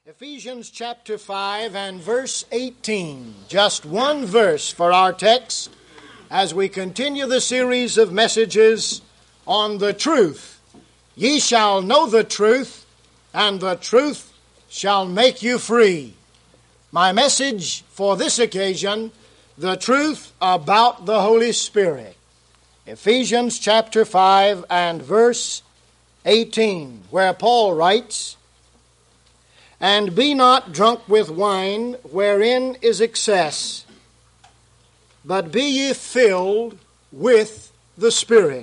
Ephesians chapter 5 and verse 18. Just one verse for our text as we continue the series of messages on the truth. Ye shall know the truth, and the truth shall make you free. My message for this occasion, the truth about the Holy Spirit. Ephesians chapter 5 and verse 18, where Paul writes, "And be not drunk with wine, wherein is excess, but be ye filled with the Spirit."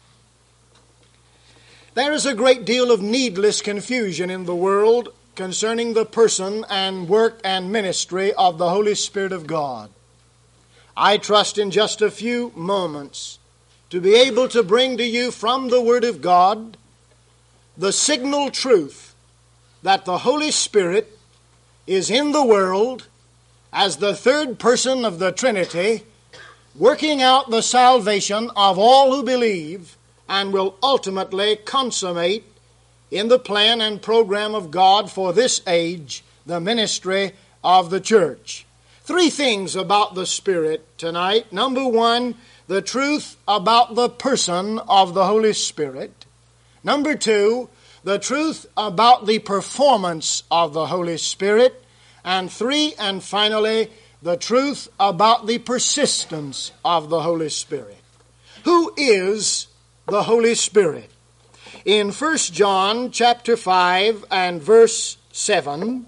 There is a great deal of needless confusion in the world concerning the person and work and ministry of the Holy Spirit of God. I trust in just a few moments to be able to bring to you from the Word of God the signal truth that the Holy Spirit is in the world as the third person of the Trinity, working out the salvation of all who believe, and will ultimately consummate in the plan and program of God for this age the ministry of the church. Three things about the Spirit tonight. Number one, the truth about the person of the Holy Spirit. Number two, the truth about the performance of the Holy Spirit. And three, and finally, the truth about the persistence of the Holy Spirit. Who is the Holy Spirit? In 1 John chapter 5 and verse 7,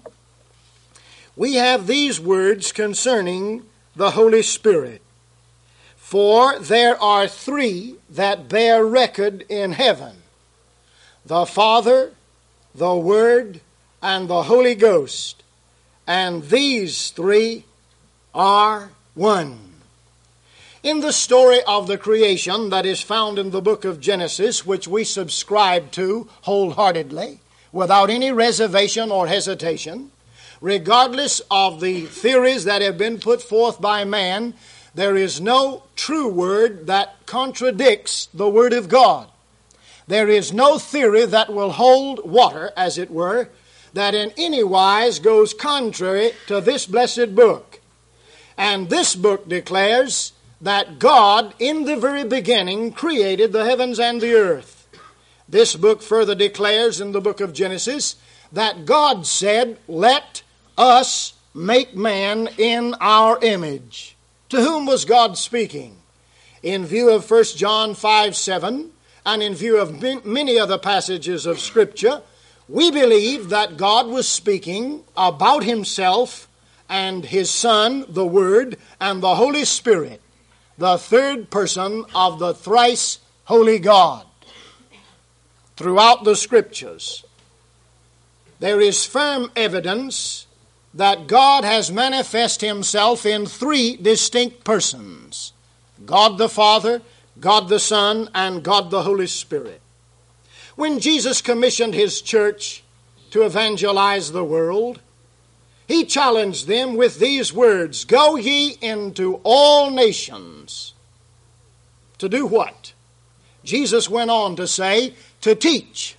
we have these words concerning the Holy Spirit. "For there are three that bear record in heaven, the Father, the Word, and the Holy Ghost, and these three are one." In the story of the creation that is found in the book of Genesis, which we subscribe to wholeheartedly, without any reservation or hesitation, regardless of the theories that have been put forth by man, there is no true word that contradicts the Word of God. There is no theory that will hold water, as it were, that in any wise goes contrary to this blessed book. And this book declares that God, in the very beginning, created the heavens and the earth. This book further declares in the book of Genesis that God said, "Let us make man in our image." To whom was God speaking? In view of 1 John 5:7, and in view of many other passages of Scripture, we believe that God was speaking about Himself and His Son, the Word, and the Holy Spirit, the third person of the thrice holy God. Throughout the Scriptures, there is firm evidence that God has manifested Himself in three distinct persons: God the Father, God the Son, and God the Holy Spirit. When Jesus commissioned His church to evangelize the world, He challenged them with these words, "Go ye into all nations." To do what? Jesus went on to say, to teach.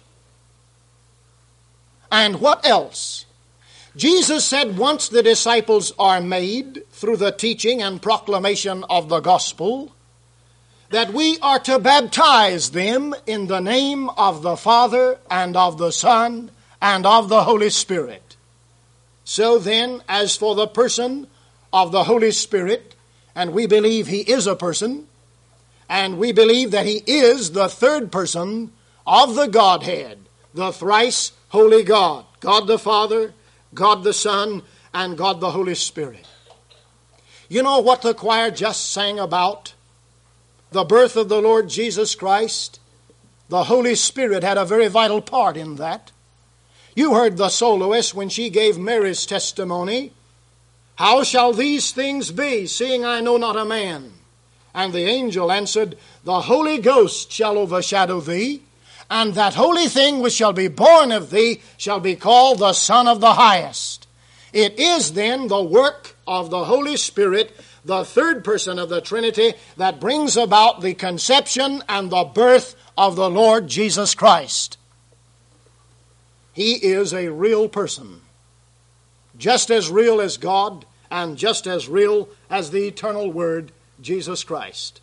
And what else? Jesus said once the disciples are made through the teaching and proclamation of the gospel, that we are to baptize them in the name of the Father and of the Son and of the Holy Spirit. So then, as for the person of the Holy Spirit, and we believe He is a person, and we believe that He is the third person of the Godhead, the thrice holy God, God the Father, God the Son, and God the Holy Spirit. You know what the choir just sang about? The birth of the Lord Jesus Christ. The Holy Spirit had a very vital part in that. You heard the soloist when she gave Mary's testimony. "How shall these things be, seeing I know not a man?" And the angel answered, "The Holy Ghost shall overshadow thee, and that holy thing which shall be born of thee shall be called the Son of the Highest." It is then the work of the Holy Spirit, the third person of the Trinity, that brings about the conception and the birth of the Lord Jesus Christ. He is a real person. just as real as God and just as real as the eternal Word, Jesus Christ.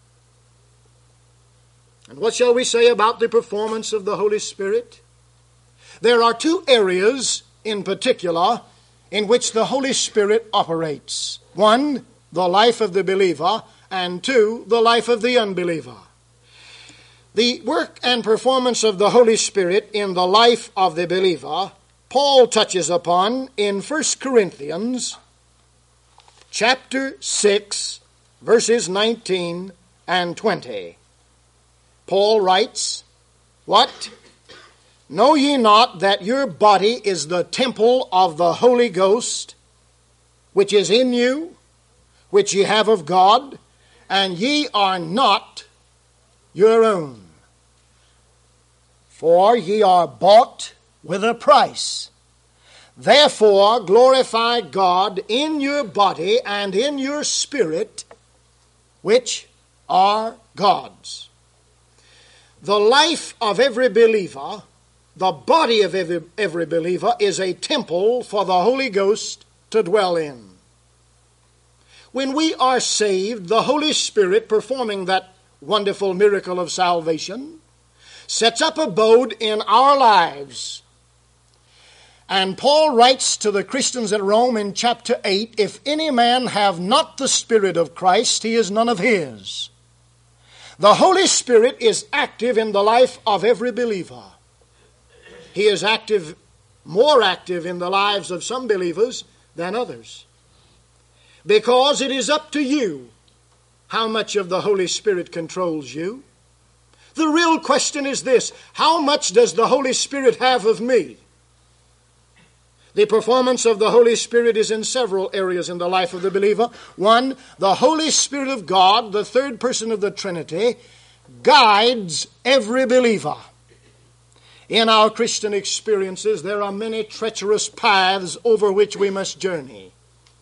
And what shall we say about the performance of the Holy Spirit? There are two areas in particular in which the Holy Spirit operates. One, the life of the believer, and two, the life of the unbeliever. The work and performance of the Holy Spirit in the life of the believer, Paul touches upon in 1 Corinthians chapter 6, verses 19 and 20. Paul writes, "What? Know ye not that your body is the temple of the Holy Ghost, which is in you, which ye have of God, and ye are not your own? For ye are bought with a price. Therefore glorify God in your body and in your spirit, which are God's." The life of every believer, the body of every believer, is a temple for the Holy Ghost to dwell in. When we are saved, the Holy Spirit, performing that wonderful miracle of salvation, sets up abode in our lives. And Paul writes to the Christians at Rome in chapter 8, "If any man have not the Spirit of Christ, he is none of his." The Holy Spirit is active in the life of every believer. He is active, more active in the lives of some believers than others. Because it is up to you how much of the Holy Spirit controls you. The real question is this: how much does the Holy Spirit have of me? The performance of the Holy Spirit is in several areas in the life of the believer. One, the Holy Spirit of God, the third person of the Trinity, guides every believer. In our Christian experiences, there are many treacherous paths over which we must journey.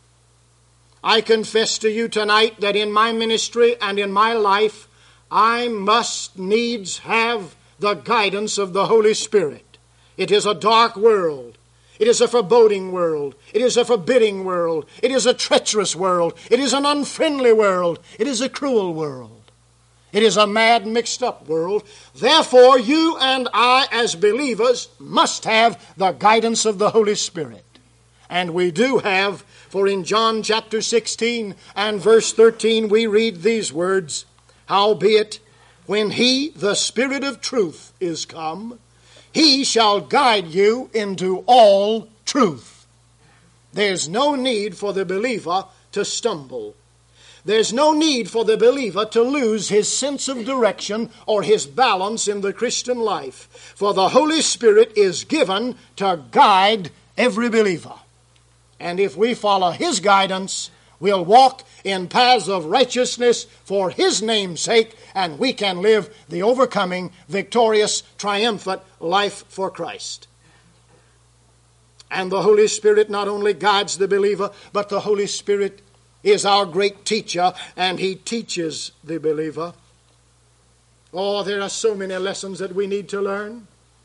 I confess to you tonight that in my ministry and in my life, I must needs have the guidance of the Holy Spirit. It is a dark world. It is a foreboding world. It is a forbidding world. It is a treacherous world. It is an unfriendly world. It is a cruel world. It is a mad, mixed-up world. Therefore, you and I, as believers, must have the guidance of the Holy Spirit. And we do have, for in John chapter 16 and verse 13, we read these words, "Howbeit, when He, the Spirit of truth, is come, He shall guide you into all truth." There's no need for the believer to stumble. There's no need for the believer to lose his sense of direction or his balance in the Christian life. For the Holy Spirit is given to guide every believer. And if we follow His guidance, we'll walk in paths of righteousness for His name's sake, and we can live the overcoming, victorious, triumphant life for Christ. And the Holy Spirit not only guides the believer, but the Holy Spirit is our great teacher, and He teaches the believer. Oh, there are so many lessons that we need to learn.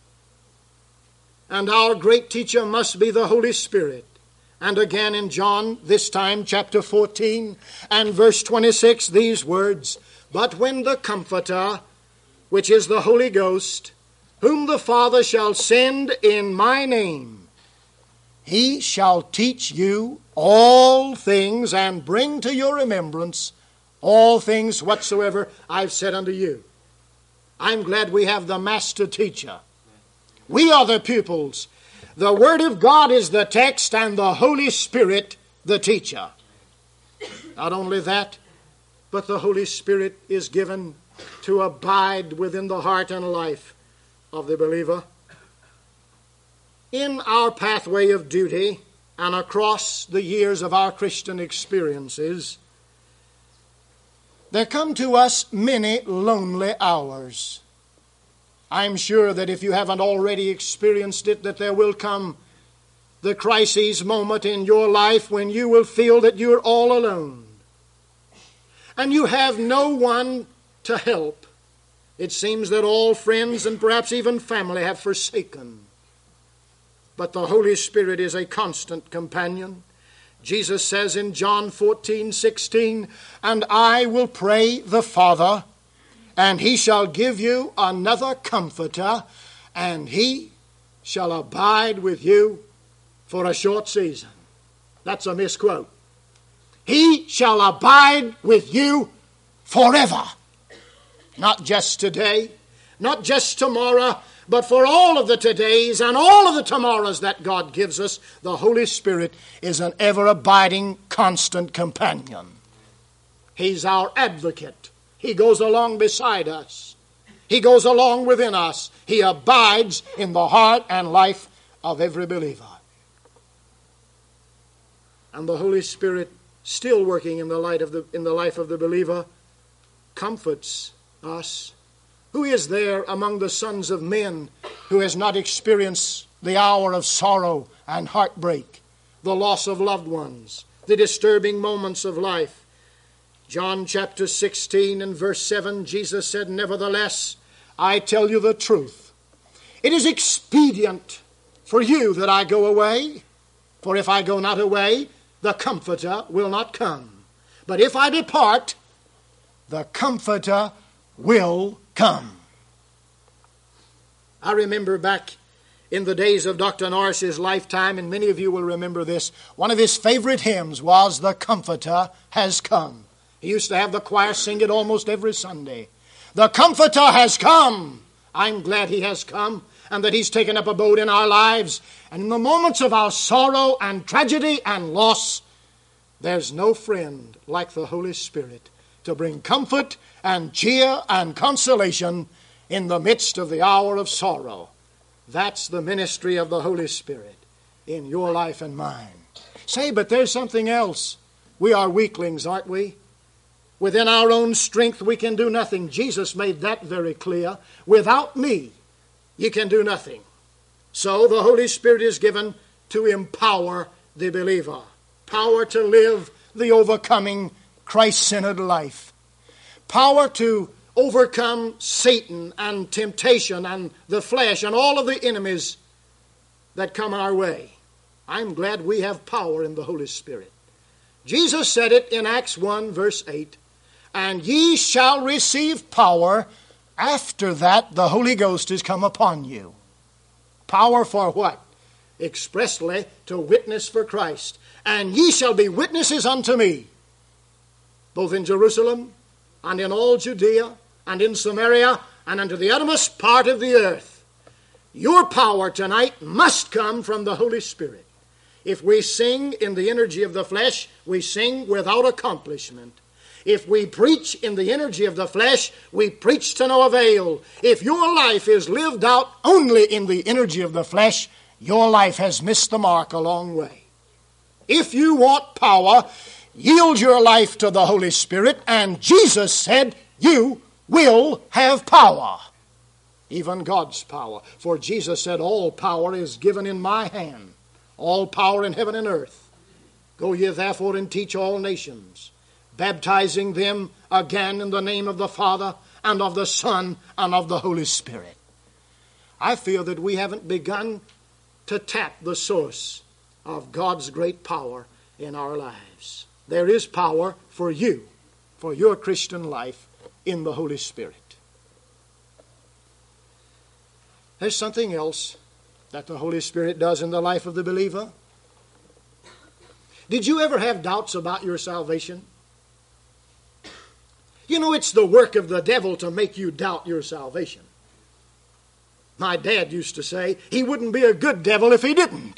And our great teacher must be the Holy Spirit. And again in John, this time chapter 14 and verse 26, these words, "But when the Comforter, which is the Holy Ghost, whom the Father shall send in my name, He shall teach you all things, and bring to your remembrance all things whatsoever I've said unto you." I'm glad we have the master teacher. We are the pupils. The Word of God is the text, and the Holy Spirit the teacher. Not only that, but the Holy Spirit is given to abide within the heart and life of the believer. In our pathway of duty and across the years of our Christian experiences, there come to us many lonely hours. I'm sure that if you haven't already experienced it, that there will come the crisis moment in your life when you will feel that you're all alone. And you have no one to help. It seems that all friends and perhaps even family have forsaken. but the Holy Spirit is a constant companion. Jesus says in John 14:16, "And I will pray the Father, and he shall give you another comforter, and he shall abide with you for a short season." That's a misquote. He shall abide with you forever. Not just today, not just tomorrow, but for all of the todays and all of the tomorrows that God gives us, the Holy Spirit is an ever-abiding, constant companion. He's our advocate. He goes along beside us. He goes along within us. He abides in the heart and life of every believer. And the Holy Spirit, still working in the life of the believer, comforts us. Who is there among the sons of men who has not experienced the hour of sorrow and heartbreak, the loss of loved ones, the disturbing moments of life? John chapter 16 and verse 7, Jesus said, "Nevertheless, I tell you the truth. It is expedient for you that I go away. For if I go not away, the Comforter will not come. But if I depart, the Comforter will come." I remember back in the days of Dr. Norris's lifetime, and many of you will remember this, one of his favorite hymns was "The Comforter Has Come." He used to have the choir sing it almost every Sunday. The Comforter has come. I'm glad he has come and that he's taken up abode in our lives. And in the moments of our sorrow and tragedy and loss, there's no friend like the Holy Spirit to bring comfort and cheer and consolation in the midst of the hour of sorrow. That's the ministry of the Holy Spirit in your life and mine. Say, but there's something else. We are weaklings, aren't we? Within our own strength we can do nothing. Jesus made that very clear. Without me, you can do nothing. So the Holy Spirit is given to empower the believer. Power to live the overcoming, Christ-centered life. Power to overcome Satan and temptation and the flesh and all of the enemies that come our way. I'm glad we have power in the Holy Spirit. Jesus said it in Acts 1 verse 8, "And ye shall receive power after that the Holy Ghost is come upon you." Power for what? Expressly to witness for Christ. "And ye shall be witnesses unto me, both in Jerusalem and in all Judea and in Samaria and unto the uttermost part of the earth." Your power tonight must come from the Holy Spirit. If we sing in the energy of the flesh, we sing without accomplishment. If we preach in the energy of the flesh, we preach to no avail. If your life is lived out only in the energy of the flesh, your life has missed the mark a long way. If you want power, yield your life to the Holy Spirit, and Jesus said you will have power. Even God's power. For Jesus said, "All power is given in my hand. All power in heaven and earth. Go ye therefore and teach all nations, baptizing them again in the name of the Father and of the Son and of the Holy Spirit." I feel that we haven't begun to tap the source of God's great power in our lives. There is power for you, for your Christian life in the Holy Spirit. There's something else that the Holy Spirit does in the life of the believer. Did you ever have doubts about your salvation? You know, it's the work of the devil to make you doubt your salvation. My dad used to say he wouldn't be a good devil if he didn't.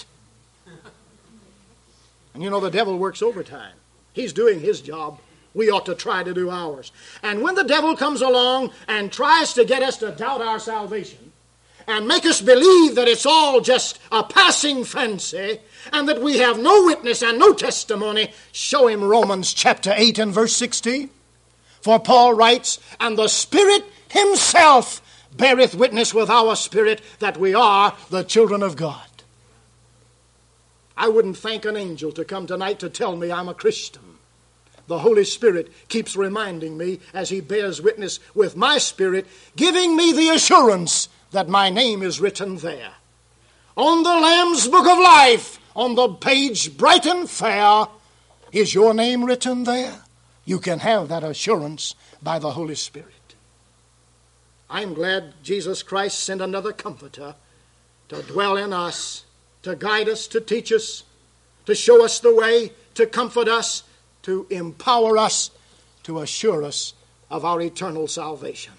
And you know, the devil works overtime. He's doing his job. We ought to try to do ours. And when the devil comes along and tries to get us to doubt our salvation and make us believe that it's all just a passing fancy and that we have no witness and no testimony, show him Romans chapter 8 and verse 16. For Paul writes, "And the Spirit himself beareth witness with our spirit that we are the children of God." I wouldn't thank an angel to come tonight to tell me I'm a Christian. The Holy Spirit keeps reminding me as he bears witness with my spirit, giving me the assurance that my name is written there. on the Lamb's Book of Life, on the page bright and fair, is your name written there? You can have that assurance by the Holy Spirit. I'm glad Jesus Christ sent another comforter to dwell in us, to guide us, to teach us, to show us the way, to comfort us, to empower us, to assure us of our eternal salvation.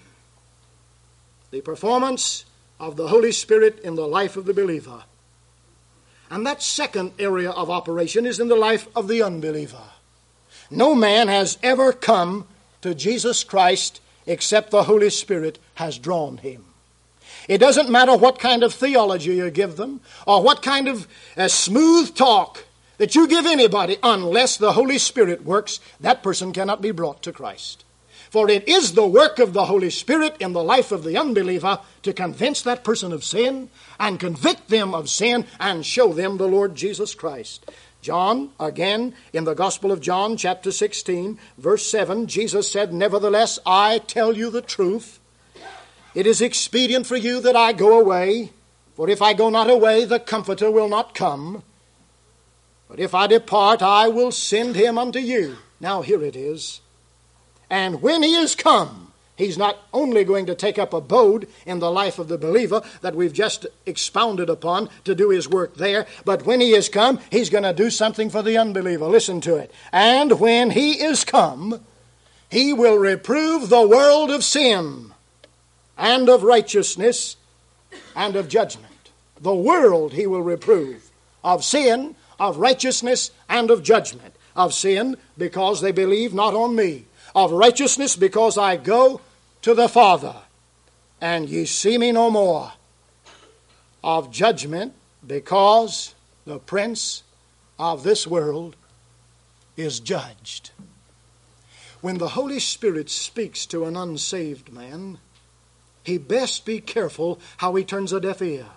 The performance of the Holy Spirit in the life of the believer. And that second area of operation is in the life of the unbeliever. No man has ever come to Jesus Christ except the Holy Spirit has drawn him. It doesn't matter what kind of theology you give them or what kind of smooth talk that you give anybody, unless the Holy Spirit works, that person cannot be brought to Christ. For it is the work of the Holy Spirit in the life of the unbeliever to convince that person of sin and convict them of sin and show them the Lord Jesus Christ. John, again, in the Gospel of John, chapter 16, verse 7, Jesus said, "Nevertheless, I tell you the truth. It is expedient for you that I go away, for if I go not away, the Comforter will not come. But if I depart, I will send him unto you." Now here it is. And when he is come, he's not only going to take up abode in the life of the believer that we've just expounded upon to do his work there, but when he is come, he's going to do something for the unbeliever. Listen to it. And when he is come, he will reprove the world of sin and of righteousness and of judgment. The world he will reprove of sin, of righteousness, and of judgment. Of sin, because they believe not on me. Of righteousness, because I go to the Father, and ye see me no more. Of judgment, because the prince of this world is judged. When the Holy Spirit speaks to an unsaved man, he best be careful how he turns a deaf ear.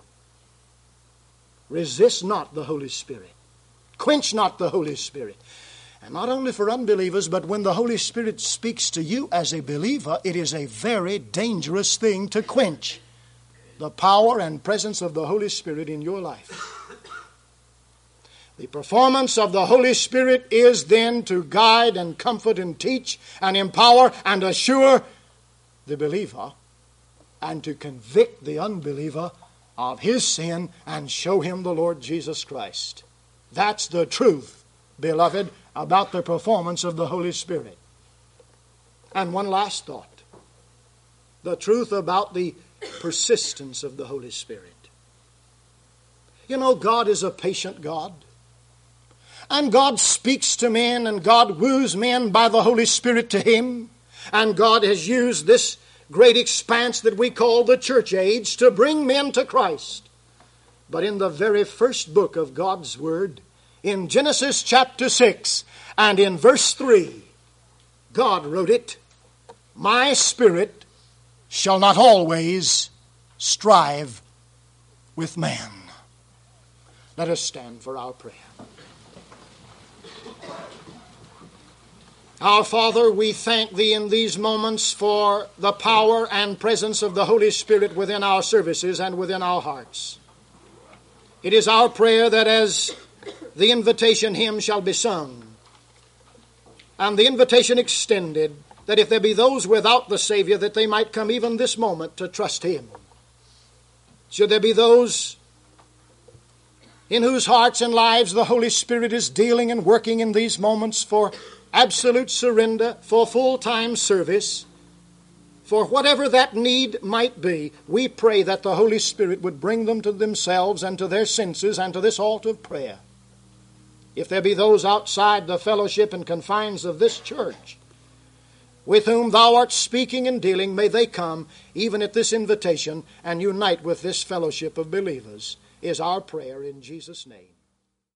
Resist not the Holy Spirit. Quench not the Holy Spirit. And not only for unbelievers, but when the Holy Spirit speaks to you as a believer, it is a very dangerous thing to quench the power and presence of the Holy Spirit in your life. The performance of the Holy Spirit is then to guide and comfort and teach and empower and assure the believer and to convict the unbeliever of his sin and show him the Lord Jesus Christ. That's the truth, beloved, about the performance of the Holy Spirit. And one last thought. The truth about the persistence of the Holy Spirit. You know, God is a patient God. And God speaks to men, and God woos men by the Holy Spirit to Him. And God has used this great expanse that we call the church age to bring men to Christ. But in the very first book of God's Word, in Genesis chapter 6 and in verse 3, God wrote it, "My spirit shall not always strive with man." Let us stand for our prayer. Our Father, we thank Thee in these moments for the power and presence of the Holy Spirit within our services and within our hearts. It is our prayer that as the invitation hymn shall be sung, and the invitation extended, that if there be those without the Savior, that they might come even this moment to trust Him. Should there be those in whose hearts and lives the Holy Spirit is dealing and working in these moments for absolute surrender, for full-time service, for whatever that need might be, we pray that the Holy Spirit would bring them to themselves and to their senses and to this altar of prayer. If there be those outside the fellowship and confines of this church with whom Thou art speaking and dealing, may they come even at this invitation and unite with this fellowship of believers, is our prayer in Jesus' name.